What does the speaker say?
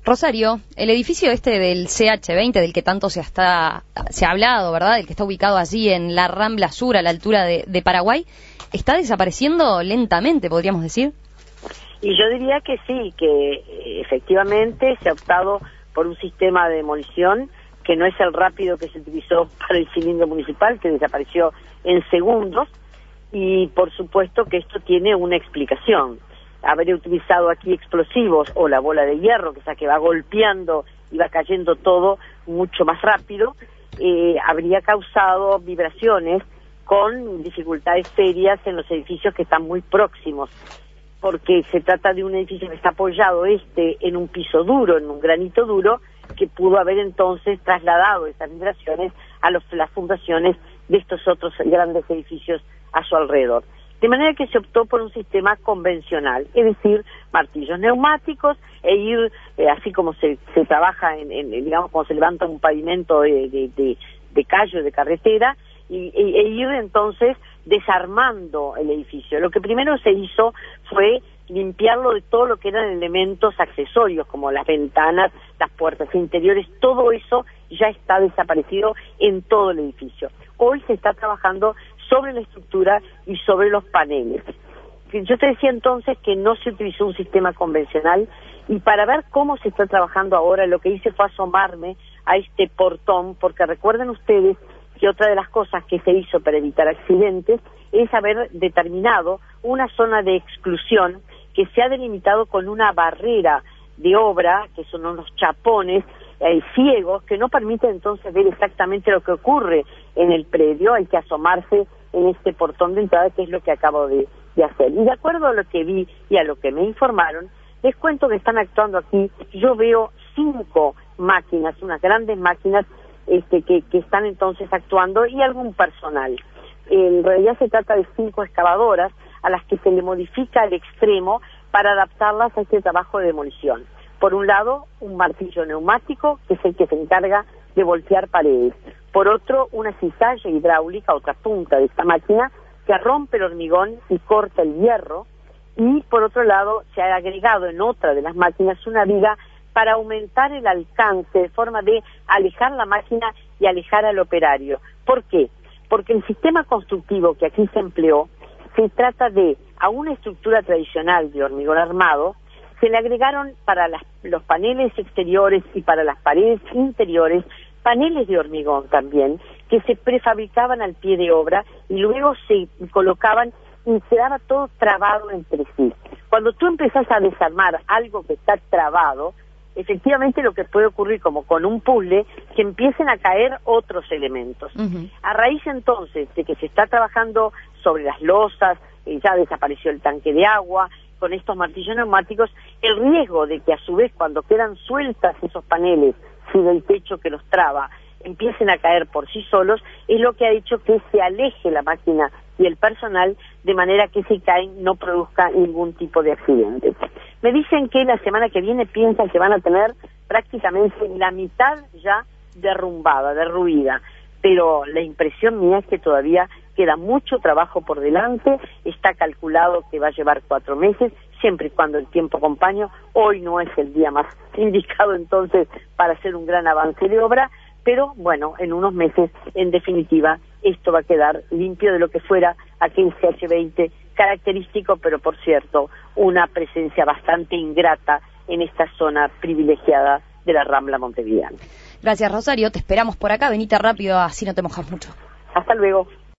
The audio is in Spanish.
Rosario, el edificio este del CH20, del que tanto se ha hablado, ¿verdad? El que está ubicado allí en la Rambla Sur, a la altura de Paraguay, ¿está desapareciendo lentamente, podríamos decir? Y yo diría que sí, que efectivamente se ha optado por un sistema de demolición que no es el rápido que se utilizó para el cilindro municipal, que desapareció en segundos, y por supuesto que esto tiene una explicación. Haber utilizado aquí explosivos o la bola de hierro, que es la que va golpeando y va cayendo todo mucho más rápido, habría causado vibraciones con dificultades serias en los edificios que están muy próximos, porque se trata de un edificio que está apoyado en un piso duro, en un granito duro, que pudo haber entonces trasladado esas vibraciones a las fundaciones de estos otros grandes edificios a su alrededor. De manera que se optó por un sistema convencional, es decir, martillos neumáticos e ir, así como se trabaja digamos, cuando se levanta un pavimento de callo, de carretera, e ir entonces desarmando el edificio. Lo que primero se hizo fue limpiarlo de todo lo que eran elementos accesorios, como las ventanas, las puertas interiores, todo eso ya está desaparecido en todo el edificio. Hoy se está trabajando sobre la estructura y sobre los paneles. Yo te decía entonces que no se utilizó un sistema convencional, y para ver cómo se está trabajando ahora, lo que hice fue asomarme a este portón, porque recuerden ustedes que otra de las cosas que se hizo para evitar accidentes es haber determinado una zona de exclusión que se ha delimitado con una barrera de obra, que son unos chapones ciegos, que no permiten entonces ver exactamente lo que ocurre en el predio. Hay que asomarse en este portón de entrada, que es lo que acabo de hacer. Y de acuerdo a lo que vi y a lo que me informaron, les cuento que están actuando aquí. Yo veo 5 máquinas, unas grandes máquinas que están entonces actuando, y algún personal. En realidad se trata de 5 excavadoras a las que se le modifica el extremo para adaptarlas a este trabajo de demolición. Por un lado, un martillo neumático, que es el que se encarga de voltear paredes. Por otro, una cizalla hidráulica, otra punta de esta máquina, que rompe el hormigón y corta el hierro. Y por otro lado, se ha agregado en otra de las máquinas una viga para aumentar el alcance, de forma de alejar la máquina y alejar al operario. ¿Por qué? Porque el sistema constructivo que aquí se empleó, se trata de, a una estructura tradicional de hormigón armado, se le agregaron para los paneles exteriores y para las paredes interiores, paneles de hormigón también, que se prefabricaban al pie de obra y luego se colocaban y se daba todo trabado entre sí. Cuando tú empezás a desarmar algo que está trabado, efectivamente lo que puede ocurrir, como con un puzzle, que empiecen a caer otros elementos. A raíz entonces de que se está trabajando sobre las losas, ya desapareció el tanque de agua, con estos martillos neumáticos, el riesgo de que a su vez, cuando quedan sueltas esos paneles, si del techo que los traba, empiecen a caer por sí solos, es lo que ha hecho que se aleje la máquina y el personal, de manera que si caen no produzca ningún tipo de accidente. Me dicen que la semana que viene piensan que van a tener prácticamente la mitad ya derrumbada, derruida, pero la impresión mía es que todavía queda mucho trabajo por delante. Está calculado que va a llevar 4 meses, siempre y cuando el tiempo acompañe. Hoy no es el día más indicado entonces para hacer un gran avance de obra, pero bueno, en unos meses, en definitiva, esto va a quedar limpio de lo que fuera aquel CH20 característico, pero por cierto, una presencia bastante ingrata en esta zona privilegiada de la Rambla montevideana. Gracias, Rosario, te esperamos por acá, venite rápido, así no te mojas mucho. Hasta luego.